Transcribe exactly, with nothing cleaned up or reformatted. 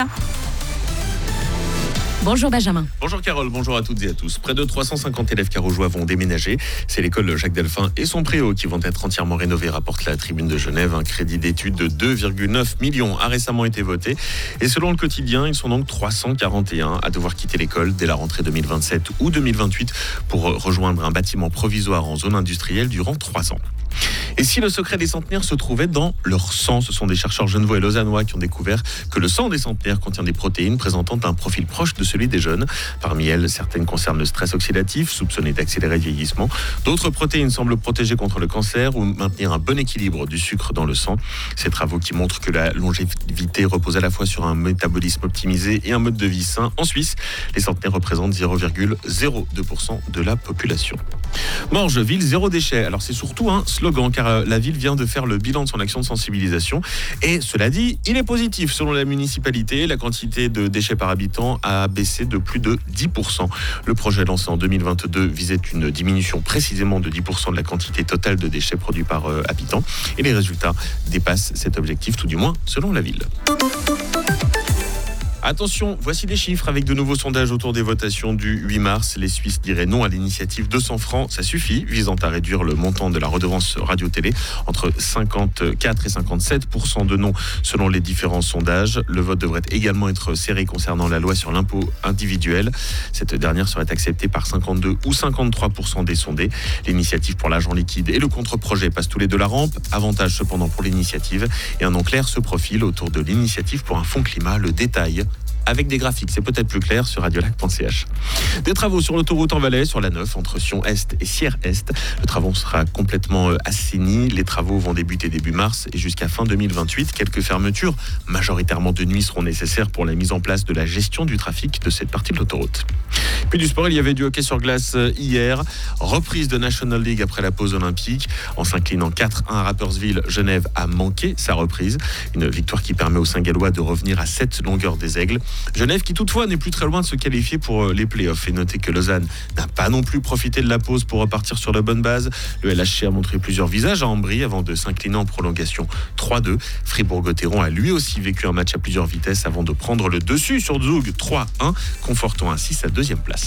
Bonjour Benjamin. Bonjour Carole, bonjour à toutes et à tous. Près de trois cent cinquante élèves carougeois vont déménager. C'est l'école Jacques Delphin et son préau qui vont être entièrement rénovés, rapporte la Tribune de Genève. Un crédit d'études de deux virgule neuf millions a récemment été voté. Et selon le quotidien, ils sont donc trois cent quarante et un à devoir quitter l'école dès la rentrée deux mille vingt-sept ou deux mille vingt-huit pour rejoindre un bâtiment provisoire en zone industrielle durant trois ans. Et si le secret des centenaires se trouvait dans leur sang, ce sont des chercheurs genevois et lausannois qui ont découvert que le sang des centenaires contient des protéines présentant un profil proche de celui des jeunes. Parmi elles, certaines concernent le stress oxydatif, soupçonné d'accélérer le vieillissement. D'autres protéines semblent protéger contre le cancer ou maintenir un bon équilibre du sucre dans le sang. Ces travaux qui montrent que la longévité repose à la fois sur un métabolisme optimisé et un mode de vie sain. En Suisse, les centenaires représentent zéro virgule zéro deux pour cent de la population. Morges, ville zéro déchet. Alors c'est surtout un slogan car la ville vient de faire le bilan de son action de sensibilisation et cela dit, il est positif. Selon la municipalité, la quantité de déchets par habitant a baissé de plus de dix pour cent. Le projet lancé en deux mille vingt-deux visait une diminution précisément de dix pour cent de la quantité totale de déchets produits par euh, habitant et les résultats dépassent cet objectif, tout du moins selon la ville. Attention, voici des chiffres avec de nouveaux sondages autour des votations du huit mars. Les Suisses diraient non à l'initiative deux cents francs, ça suffit, visant à réduire le montant de la redevance radio-télé. Entre cinquante-quatre et cinquante-sept pour cent de non selon les différents sondages. Le vote devrait également être serré concernant la loi sur l'impôt individuel. Cette dernière serait acceptée par cinquante-deux ou cinquante-trois pour cent des sondés. L'initiative pour l'argent liquide et le contre-projet passent tous les deux la rampe. Avantage cependant pour l'initiative. Et un nom clair se profile autour de l'initiative pour un fonds climat. Le détail avec des graphiques, c'est peut-être plus clair sur radiolac point c h. Des travaux sur l'autoroute en Valais, sur la neuf, entre Sion-Est et Sierre-Est. Le travaux sera complètement assaini. Les travaux vont débuter début mars et jusqu'à fin deux mille vingt-huit. Quelques fermetures, majoritairement de nuit, seront nécessaires pour la mise en place de la gestion du trafic de cette partie de l'autoroute. Puis du sport, il y avait du hockey sur glace hier. Reprise de National League après la pause olympique. En s'inclinant quatre un à Rapperswil, Genève a manqué sa reprise. Une victoire qui permet aux Saint-Gallois de revenir à sept longueurs des Aigles. Genève qui toutefois n'est plus très loin de se qualifier pour les playoffs. Et notez que Lausanne n'a pas non plus profité de la pause pour repartir sur de bonnes bases. Le L H C a montré plusieurs visages à Ambry avant de s'incliner en prolongation trois deux. Fribourg-Gotteron a lui aussi vécu un match à plusieurs vitesses avant de prendre le dessus sur Zug trois un, confortant ainsi sa deuxième place.